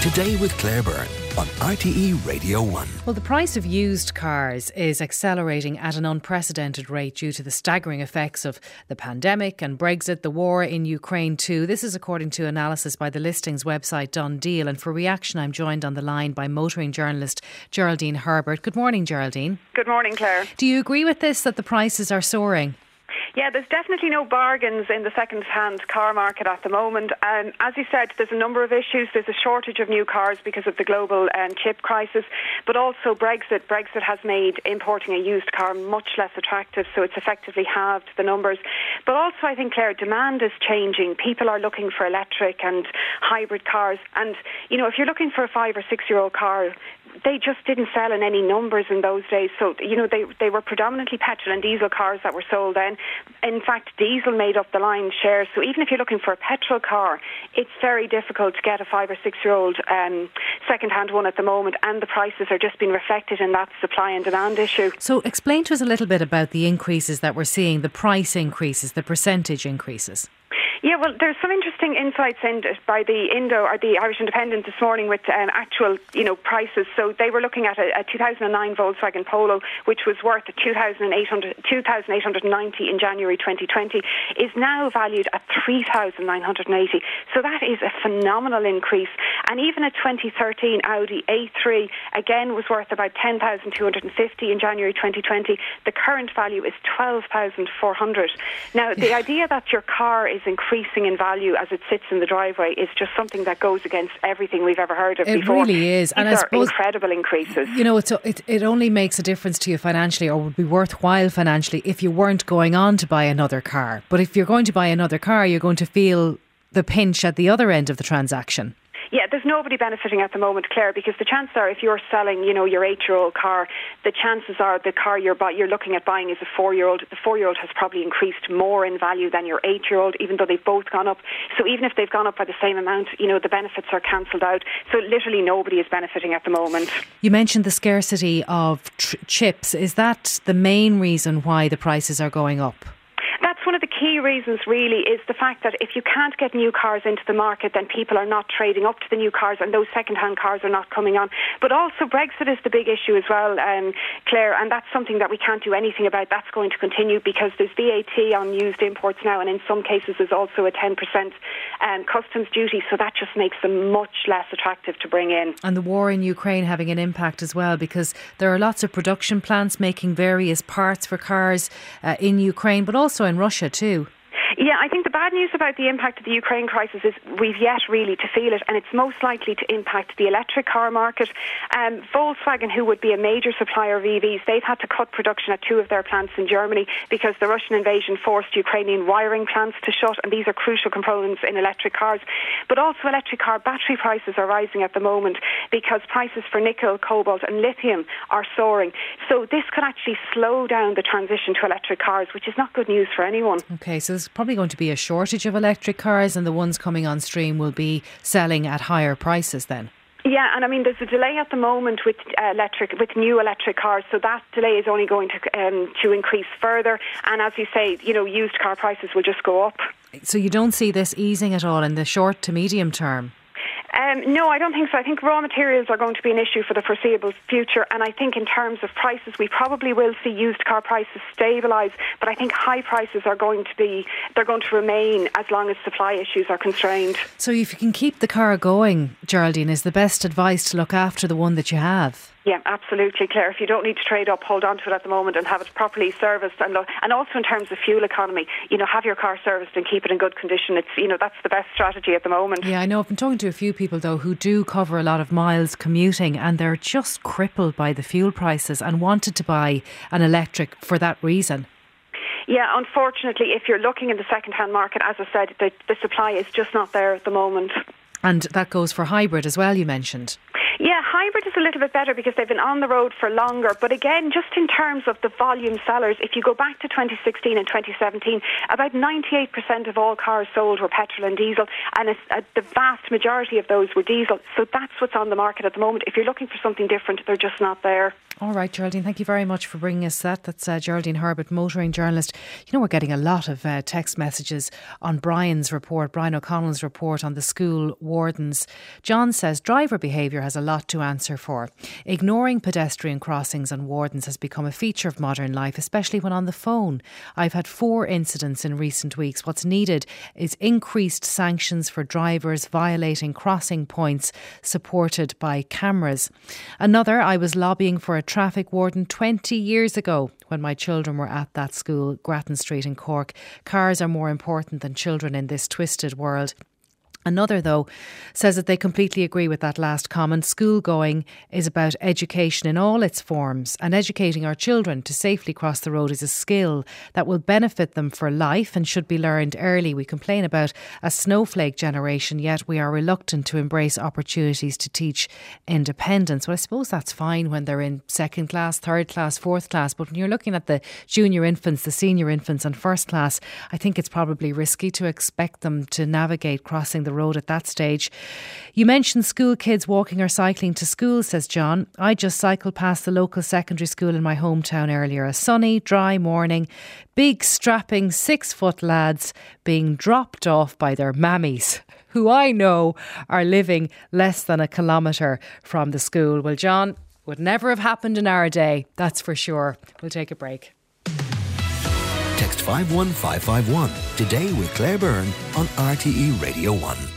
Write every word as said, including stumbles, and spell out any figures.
Today with Claire Byrne on R T E Radio one. Well, the price of used cars is accelerating at an unprecedented rate due to the staggering effects of the pandemic and Brexit, the war in Ukraine too. This is according to analysis by the listings website DoneDeal. And for reaction, I'm joined on the line by motoring journalist Geraldine Herbert. Good morning, Geraldine. Good morning, Claire. Do you agree with this, that the prices are soaring? Yeah, there's definitely no bargains in the second-hand car market at the moment. Um, as you said, there's a number of issues. There's a shortage of new cars because of the global um, chip crisis, but also Brexit. Brexit has made importing a used car much less attractive, so it's effectively halved the numbers. But also, I think, Claire, demand is changing. People are looking for electric and hybrid cars. And, you know, if you're looking for a five- or six-year-old car, they just didn't sell in any numbers in those days. So, you know, they they were predominantly petrol and diesel cars that were sold then. In fact, diesel made up the lion's share. So even if you're looking for a petrol car, it's very difficult to get a five or six-year-old um, second-hand one at the moment. And the prices are just being reflected in that supply and demand issue. So explain to us a little bit about the increases that we're seeing, the price increases, the percentage increases. Yeah, well, there's some interesting insights in by the Indo or the Irish Independent this morning with um, actual, you know, prices. So they were looking at a, a two thousand nine Volkswagen Polo, which was worth two thousand eight hundred ninety in January twenty twenty, is now valued at three thousand nine hundred eighty. So that is a phenomenal increase. And even a twenty thirteen Audi A three, again, was worth about ten thousand two hundred fifty in January twenty twenty. The current value is twelve thousand four hundred. Now, the idea that your car is increasing in value as it sits in the driveway is just something that goes against everything we've ever heard of it before. It really is. These and are I suppose, incredible increases. You know, it's, it, it only makes a difference to you financially, or would be worthwhile financially, if you weren't going on to buy another car. But if you're going to buy another car, you're going to feel the pinch at the other end of the transaction. Yeah, there's nobody benefiting at the moment, Claire, because the chances are if you're selling, you know, your eight-year-old car, the chances are the car you're, buy- you're looking at buying is a four-year-old. The four-year-old has probably increased more in value than your eight-year-old, even though they've both gone up. So even if they've gone up by the same amount, you know, the benefits are cancelled out. So literally nobody is benefiting at the moment. You mentioned the scarcity of tr- chips. Is that the main reason why the prices are going up? That's one of the key reasons, really, is the fact that if you can't get new cars into the market, then people are not trading up to the new cars, and those second-hand cars are not coming on. But also Brexit is the big issue as well, um, Claire, and that's something that we can't do anything about. That's going to continue because there's V A T on used imports now, and in some cases there's also a ten percent um, customs duty, so that just makes them much less attractive to bring in. And the war in Ukraine having an impact as well, because there are lots of production plants making various parts for cars uh, in Ukraine, but also in Russia too. Yeah, I think the bad news about the impact of the Ukraine crisis is we've yet really to feel it, and it's most likely to impact the electric car market. Um, Volkswagen, who would be a major supplier of E Vs, they've had to cut production at two of their plants in Germany because the Russian invasion forced Ukrainian wiring plants to shut, and these are crucial components in electric cars. But also electric car battery prices are rising at the moment because prices for nickel, cobalt and lithium are soaring. So this could actually slow down the transition to electric cars, which is not good news for anyone. Okay, so there's probably going to be a shortage of electric cars, and the ones coming on stream will be selling at higher prices then. Yeah, and I mean, there's a delay at the moment with uh, electric, with new electric cars, so that delay is only going to um, to increase further. And as you say, you know, used car prices will just go up. So you don't see this easing at all in the short to medium term? Um, no, I don't think so. I think raw materials are going to be an issue for the foreseeable future, and I think in terms of prices, we probably will see used car prices stabilise, but I think high prices are going to be, they're going to remain as long as supply issues are constrained. So if you can keep the car going, Geraldine, is the best advice to look after the one that you have? Yeah, absolutely, Claire. If you don't need to trade up, hold on to it at the moment and have it properly serviced. And lo- and also in terms of fuel economy, you know, have your car serviced and keep it in good condition. It's, you know, that's the best strategy at the moment. Yeah, I know. I've been talking to a few people, though, who do cover a lot of miles commuting, and they're just crippled by the fuel prices and wanted to buy an electric for that reason. Yeah, unfortunately, if you're looking in the second-hand market, as I said, the, the supply is just not there at the moment. And that goes for hybrid as well, you mentioned. Yeah, hybrid is a little bit better because they've been on the road for longer. But again, just in terms of the volume sellers, if you go back to twenty sixteen and twenty seventeen, about ninety-eight percent of all cars sold were petrol and diesel, and it's, uh, the vast majority of those were diesel. So that's what's on the market at the moment. If you're looking for something different, they're just not there. All right, Geraldine, thank you very much for bringing us that. That's uh, Geraldine Herbert, motoring journalist. You know, we're getting a lot of uh, text messages on Brian's report, Brian O'Connell's report on the school wardens. John says driver behaviour has a lot to answer for. Ignoring pedestrian crossings and wardens has become a feature of modern life, especially when on the phone. I've had four incidents in recent weeks. What's needed is increased sanctions for drivers violating crossing points supported by cameras. Another, I was lobbying for a traffic warden twenty years ago when my children were at that school, Grattan Street in Cork. Cars are more important than children in this twisted world. Another, though, says that they completely agree with that last comment. School going is about education in all its forms, and educating our children to safely cross the road is a skill that will benefit them for life and should be learned early. We complain about a snowflake generation, yet we are reluctant to embrace opportunities to teach independence. Well, I suppose that's fine when they're in second class, third class, fourth class, but when you're looking at the junior infants, the senior infants and first class, I think it's probably risky to expect them to navigate crossing the road at that stage. You mentioned school kids walking or cycling to school, says John. I just cycled past the local secondary school in my hometown earlier. A sunny, dry morning. Big, strapping, six-foot lads being dropped off by their mammies, who I know are living less than a kilometre from the school. Well, John, would never have happened in our day, that's for sure. We'll take a break. Text five one five five one today with Claire Byrne on R T E Radio one.